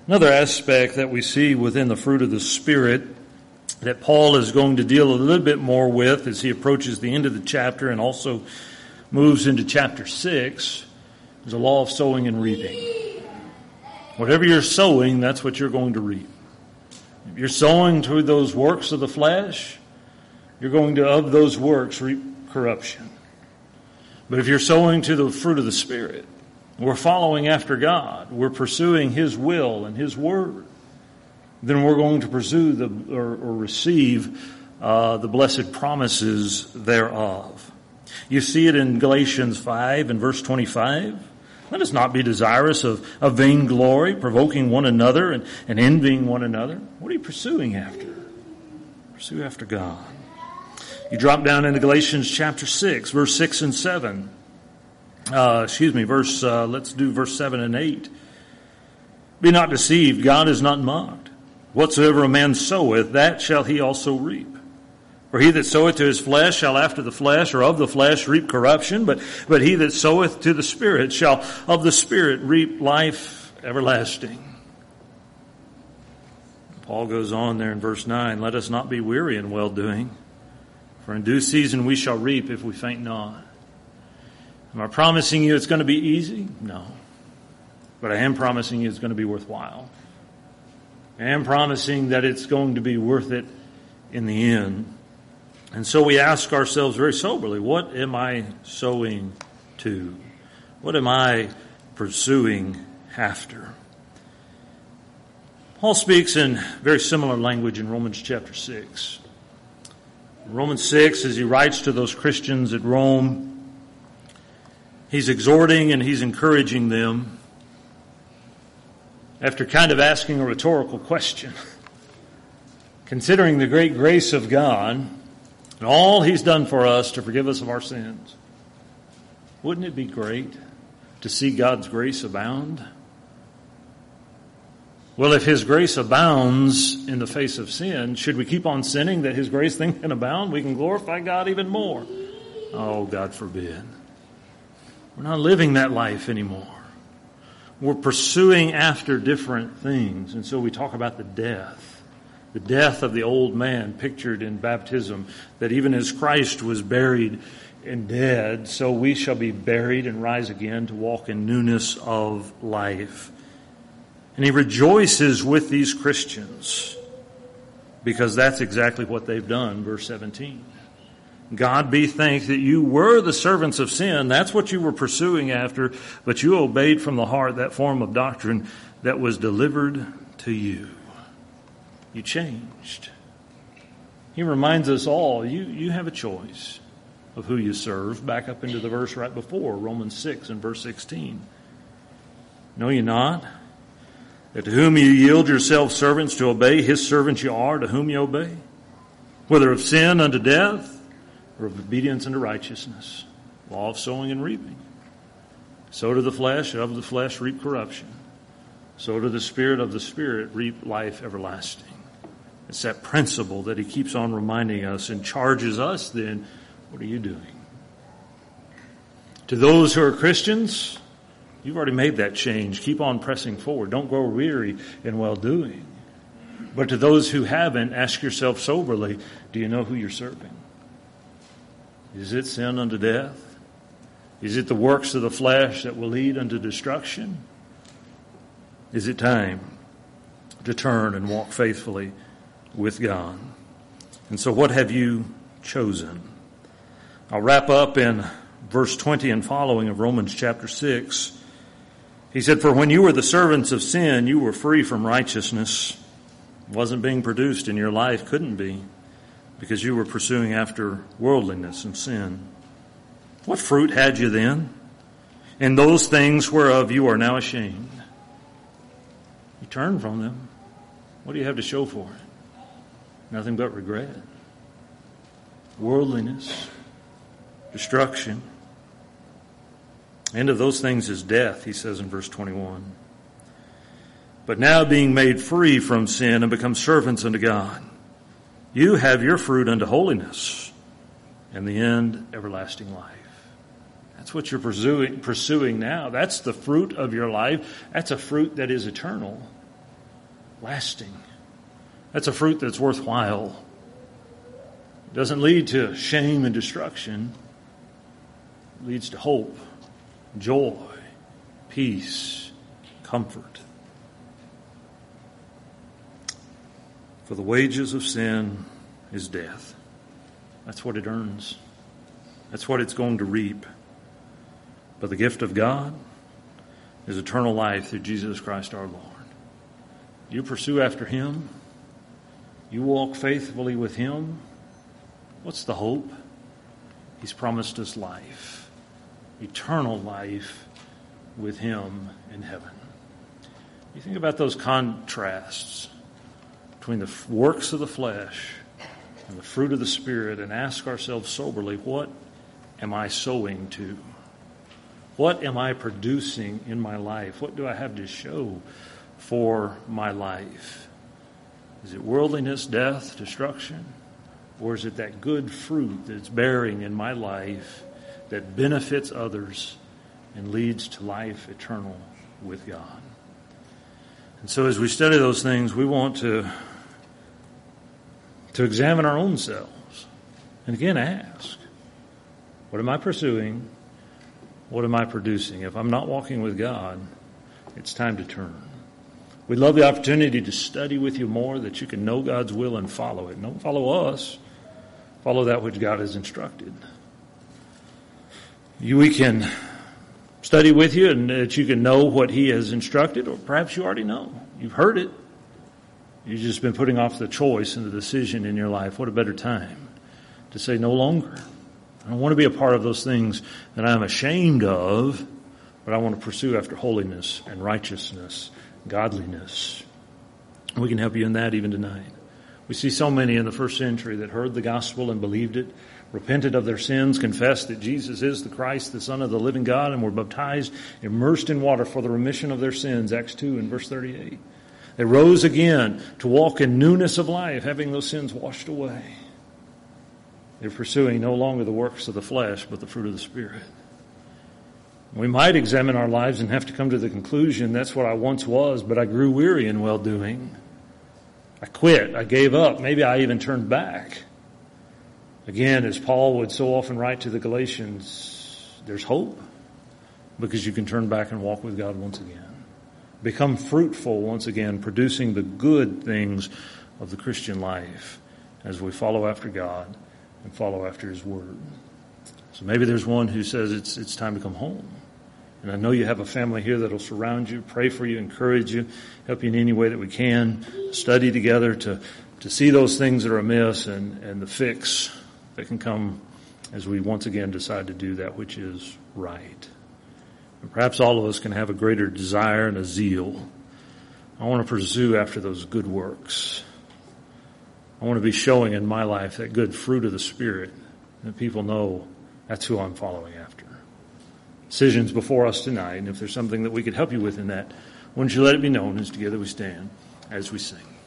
Another aspect that we see within the fruit of the Spirit that Paul is going to deal a little bit more with as he approaches the end of the chapter and also moves into chapter 6 is the law of sowing and reaping. Whatever you're sowing, that's what you're going to reap. If you're sowing to those works of the flesh, you're going to, of those works, reap corruption. But if you're sowing to the fruit of the Spirit, we're following after God, we're pursuing His will and His word, then we're going to pursue or receive the blessed promises thereof. You see it in Galatians 5 and verse 25. Let us not be desirous of vainglory, provoking one another and envying one another. What are you pursuing after? Pursue after God. You drop down into Galatians chapter 6, verse 6 and 7. Let's do verse 7 and 8. Be not deceived, God is not mocked. Whatsoever a man soweth, that shall he also reap. For he that soweth to his flesh shall after the flesh or of the flesh reap corruption, but he that soweth to the Spirit shall of the Spirit reap life everlasting. Paul goes on there in verse 9, let us not be weary in well-doing, for in due season we shall reap if we faint not. Am I promising you it's going to be easy? No. But I am promising you it's going to be worthwhile. I am promising that it's going to be worth it in the end. And so we ask ourselves very soberly, what am I sowing to? What am I pursuing after? Paul speaks in very similar language in Romans chapter 6. In Romans 6, as he writes to those Christians at Rome, he's exhorting and he's encouraging them after kind of asking a rhetorical question. Considering the great grace of God and all He's done for us to forgive us of our sins, wouldn't it be great to see God's grace abound? Well, if His grace abounds in the face of sin, should we keep on sinning that His grace then can abound? We can glorify God even more. Oh, God forbid. We're not living that life anymore. We're pursuing after different things. And so we talk about the death of the old man pictured in baptism, that even as Christ was buried and dead, so we shall be buried and rise again to walk in newness of life. And he rejoices with these Christians because that's exactly what they've done. Verse 17. God be thanked that you were the servants of sin. That's what you were pursuing after, but you obeyed from the heart that form of doctrine that was delivered to you. You changed. He reminds us all, you have a choice of who you serve. Back up into the verse right before, Romans 6 and verse 16. Know ye not that to whom you yield yourselves servants to obey, his servants you are, to whom you obey? Whether of sin unto death, or of obedience unto righteousness. Law of sowing and reaping. Sow to the flesh, of the flesh reap corruption. Sow to the Spirit, of the Spirit reap life everlasting. It's that principle that he keeps on reminding us and charges us then, what are you doing? To those who are Christians, you've already made that change. Keep on pressing forward. Don't grow weary in well-doing. But to those who haven't, ask yourself soberly, do you know who you're serving? Is it sin unto death? Is it the works of the flesh that will lead unto destruction? Is it time to turn and walk faithfully with God? And so what have you chosen? I'll wrap up in verse 20 and following of Romans chapter 6. He said, for when you were the servants of sin, you were free from righteousness. It wasn't being produced in your life, couldn't be, because you were pursuing after worldliness and sin. What fruit had you then? In those things whereof you are now ashamed. You turned from them. What do you have to show for it? Nothing but regret. Worldliness. Destruction. End of those things is death, he says in verse 21. But now being made free from sin and become servants unto God, you have your fruit unto holiness, and the end, everlasting life. That's what you're pursuing now. That's the fruit of your life. That's a fruit that is eternal. lasting. That's a fruit that's worthwhile. It doesn't lead to shame and destruction. It leads to hope, joy, peace, comfort. For the wages of sin is death. That's what it earns. That's what it's going to reap. But the gift of God is eternal life through Jesus Christ our Lord. You pursue after Him. You walk faithfully with Him. What's the hope? He's promised us life, eternal life with Him in heaven. You think about those contrasts between the works of the flesh and the fruit of the Spirit and ask ourselves soberly, what am I sowing to? What am I producing in my life? What do I have to show for my life? Is it worldliness, death, destruction? Or is it that good fruit that's bearing in my life that benefits others and leads to life eternal with God? And so as we study those things, we want to examine our own selves. And again, ask, what am I pursuing? What am I producing? If I'm not walking with God, it's time to turn. We'd love the opportunity to study with you more, that you can know God's will and follow it. Don't follow us. Follow that which God has instructed. We can study with you and that you can know what He has instructed, or perhaps you already know. You've heard it. You've just been putting off the choice and the decision in your life. What a better time to say no longer. I don't want to be a part of those things that I'm ashamed of, but I want to pursue after holiness and righteousness, godliness. We can help you in that even tonight. We see so many in the first century that heard the gospel and believed it, repented of their sins, confessed that Jesus is the Christ, the Son of the living God, and were baptized, immersed in water for the remission of their sins, Acts 2 and verse 38. They rose again to walk in newness of life, having those sins washed away. They're pursuing no longer the works of the flesh, but the fruit of the Spirit. We might examine our lives and have to come to the conclusion, that's what I once was, but I grew weary in well-doing. I quit. I gave up. Maybe I even turned back. Again, as Paul would so often write to the Galatians, there's hope because you can turn back and walk with God once again. Become fruitful once again, producing the good things of the Christian life as we follow after God and follow after His Word. So maybe there's one who says it's time to come home. And I know you have a family here that will surround you, pray for you, encourage you, help you in any way that we can, study together to see those things that are amiss and the fix that can come as we once again decide to do that which is right. And perhaps all of us can have a greater desire and a zeal. I want to pursue after those good works. I want to be showing in my life that good fruit of the Spirit, that people know that's who I'm following after. Decisions before us tonight, and if there's something that we could help you with in that, why don't you let it be known as together we stand as we sing.